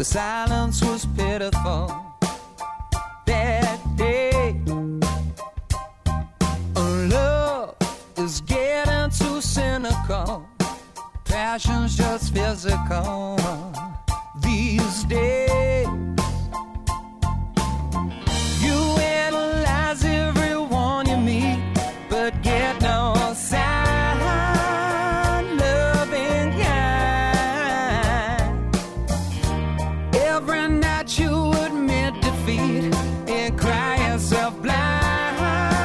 The silence was pitiful that day. Love is getting too cynical. Passion's just physical these days. You analyze everyone you meet, but get no sign. Loving kind. Every night you admit defeat and cry yourself blind.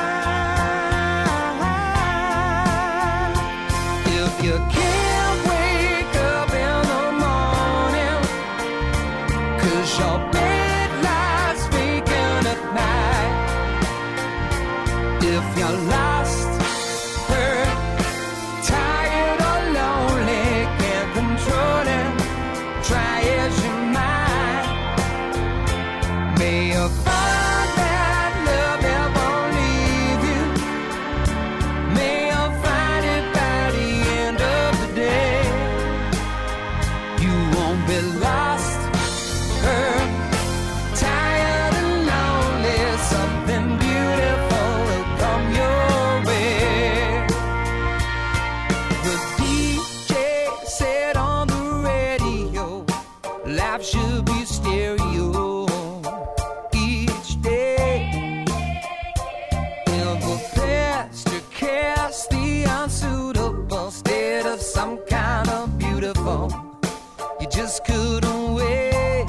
If you can't wake up in the morning, 'cause your bed lies vacant at night. If you're lost, hurt, tired or lonely, can't control it, try as you might. May you find that love that won't leave you. May you find it by the end of the day. You won't be lost, hurt, tired and lonely. Something beautiful will come your way. The DJ said on the radio, life should be stereo each day. In the past, you cast the unsuitable instead of some kind of beautiful. You just couldn't wait.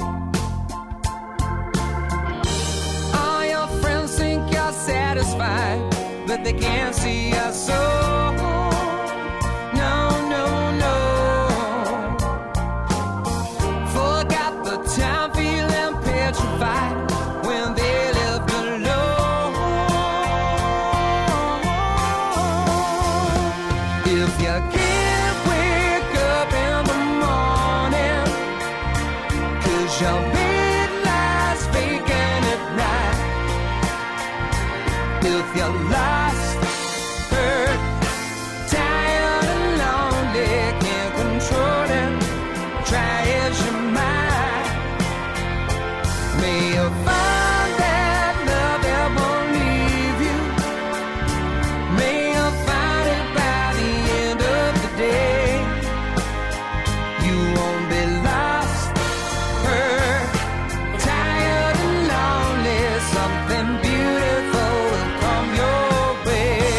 All your friends think you're satisfied, but they can't see your soul. No, no, no. Forgot the time feeling petrified when they lived alone. If you can't wake up in the morning, 'cause your bed lies vacant at night. If you're lost, hurt, tired and lonely, can't control it, try as you might. May you find that love that won't leave you. May you find it by the end of the day. You won't be lost, hurt, tired and lonely. Something beautiful will come your way.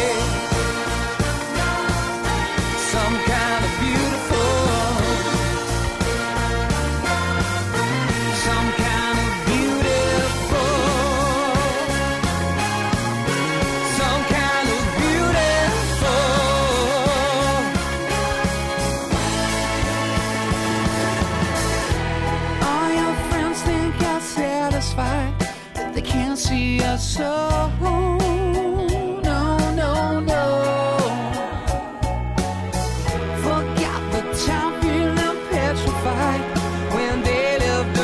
Some kind of beautiful. Some kind of beautiful. Some kind of beautiful. All your friends think you're satisfied, but they can't see your soul. No, no, no. Forgot the time feeling petrified when they lived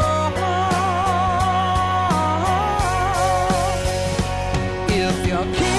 alone. If you can't